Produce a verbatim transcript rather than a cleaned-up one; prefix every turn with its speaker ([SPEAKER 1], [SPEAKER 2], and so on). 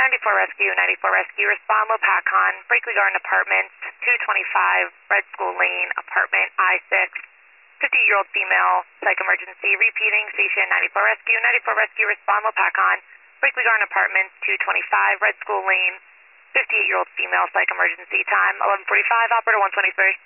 [SPEAKER 1] ninety-four Rescue, ninety-four Rescue, respond Lopakon, Brakely Garden Apartments, two twenty-five Red School Lane, apartment I six, fifty-eight-year-old female, psych emergency, repeating, station ninety-four Rescue, ninety-four Rescue, respond Lopakon, Brakely Garden Apartments, two twenty-five Red School Lane, fifty-eight-year-old female, psych emergency, time eleven forty-five, operator one twenty-three.